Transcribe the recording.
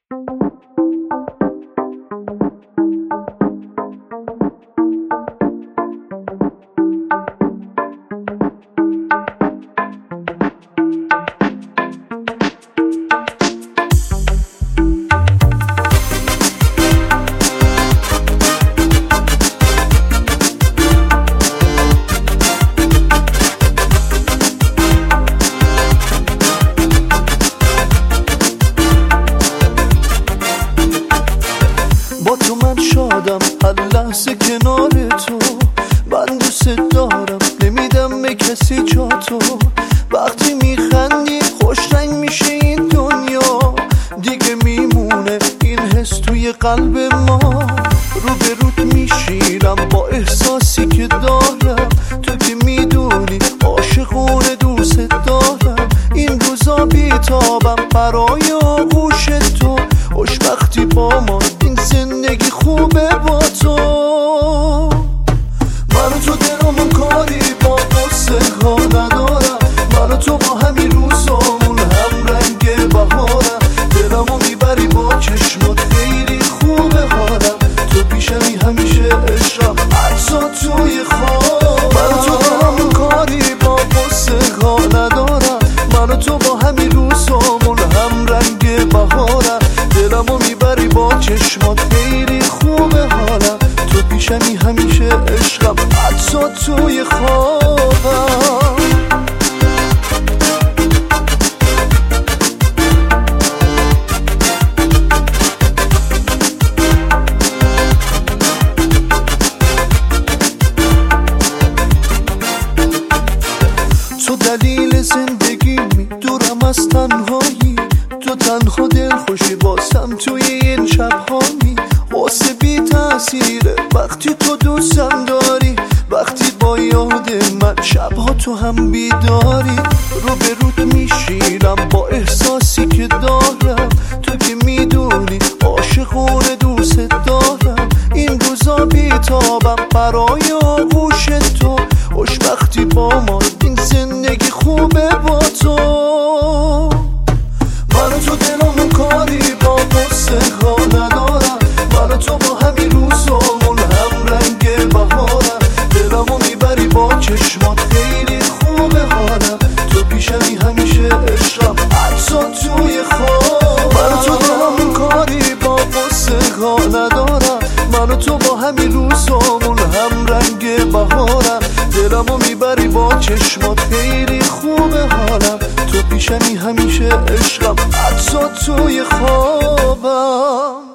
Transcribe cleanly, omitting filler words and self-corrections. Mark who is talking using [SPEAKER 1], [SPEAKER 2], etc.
[SPEAKER 1] با تو من شادم هر لحظه کنار تو، من دوست دارم نمیدم به کسی جا تو. وقتی میخندی خوش رنگ میشه این دنیا، دیگه میمونه این حس توی قلب ما. رو به روت میشیرم با احساسی که دارم، تو که میدونی عاشقونه دوست دارم. این روزا بیتابم برای آغوش تو، خوشبختی با ما این زندگی خوبه با تو. من و تو دلمون کاری با قصه ها ندارم، من و تو با همین روزامون هم رنگ بهارم. دلمو میبری با چشمات خیلی خوبه حالم، تو پیشمی همیشه عشقم حتی توی خواب. من و تو دلمون کاری با قصه ها ندارم، من و تو با همین روزامون هم رنگ بهارم. دلمو میبری با چشمات خیلی خوبه حالم، تو پیشمی همیشه عشقم حتی توی خوابم. تو دلیل زندگیمی، دورم از تنهایی، تو تنها دل خوشی باسم توی این شبهایی. واسه بی تأثیره وقتی تو دوستم داری، وقتی با یاد من شبها تو هم بیداری. رو به روت میشیرم با احساسی که دارم، تو که میدونی عاشقونه دوست دارم. این روزا بیتابم برای آغوش تو، خوشبختی با ما این زندگی خوبه با تو. من و تو دلمون کاری با قصه ها ندارم، من و تو با همین روزامون هم رنگ بهارم. دلمو میبری با چشمات خیلی خوبه حالم، تو پیشمی همیشه عشقم حتی توی خواب. من و تو دلمون کاری با قصه ها ندارم، من و تو با همین روزامون هم رنگ بهارم. دلمو میبری با چشمات خیلی خوبه حالم، تو پیشمی همیشه عشقم حتی توی خوابم.